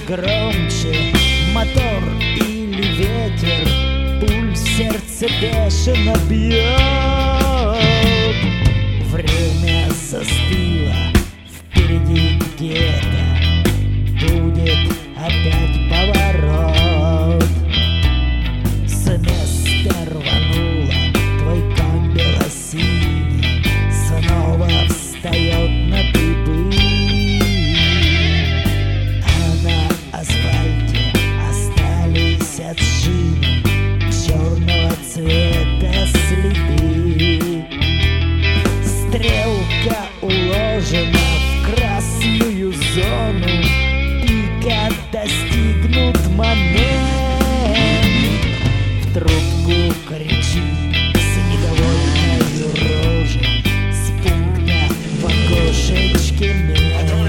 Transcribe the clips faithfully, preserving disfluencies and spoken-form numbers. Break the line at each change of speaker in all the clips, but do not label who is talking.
громче, мотор или ветер, пульс сердца бешено бьет. Время застыло, впереди где-то будет опять поворот. С места рвануло, твой конь белосиний снова встает на дыбы. А на асфальте остались от шины черного цвета следы. Стрелка уложена в красную зону, пика достигнут момент. В трубку кричит снеговой рожей с пункта в окошечке мент.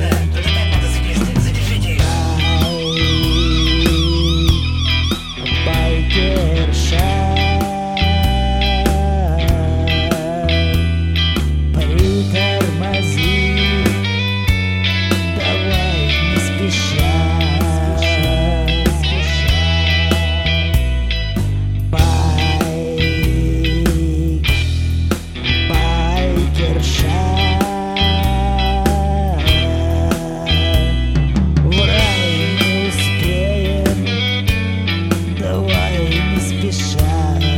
Байкерша, притормози, давай не спеша. Байк, байкерша, в рай не успеем, давай не спеша.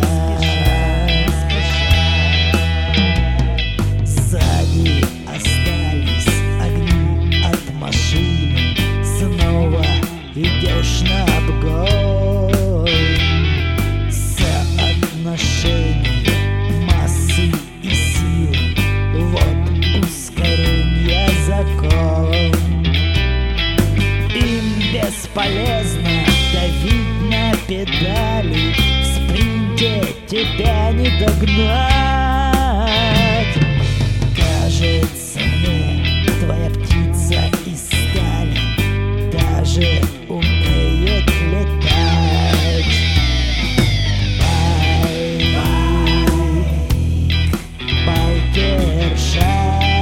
Сзади остались огни от машины, снова идешь на обгон. Соотношение массы и силы, вот ускорение закон. Им бесполезно давить на педали, в спринте тебя не догнать. Кажется мне, твоя птица из стали даже умеет летать. Байк, байкерша,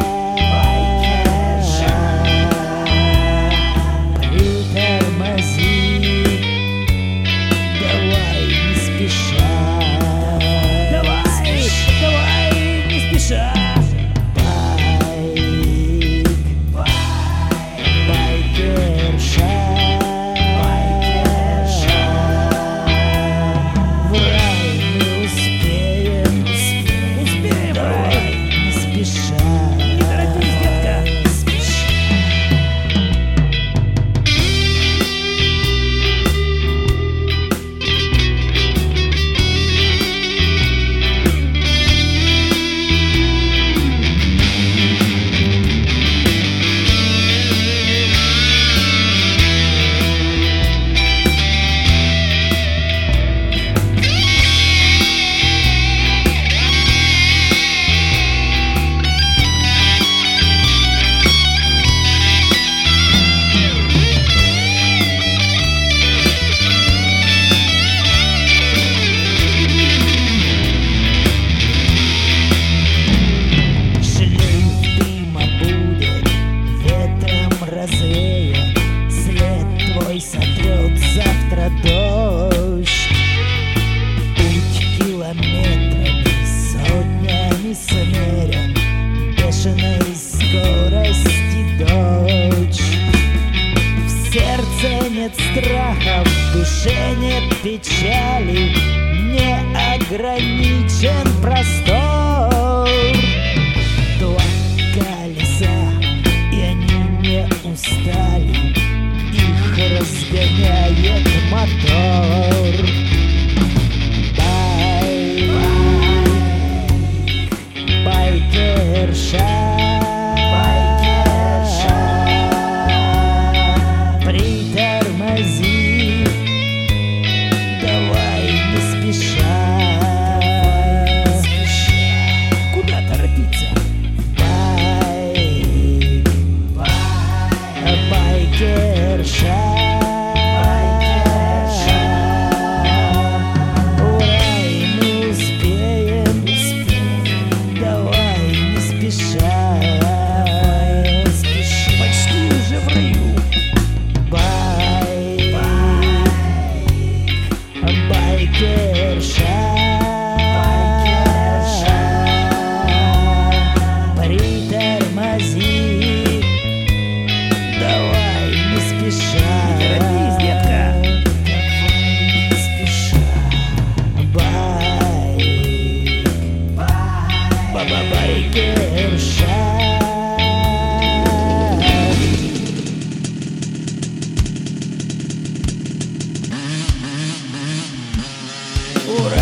притормози, давай не спеша. Давай, давай не спеша. След твой сотрет завтра дождь. Путь километрами, сотнями смерен, бешеной скорости дочь. В сердце нет страха, в душе нет печали, не ограничен простор. Два колеса, и они не устали, их разгоняет мотор. Байк, байкерша, притормози, давай не спеша. Ура!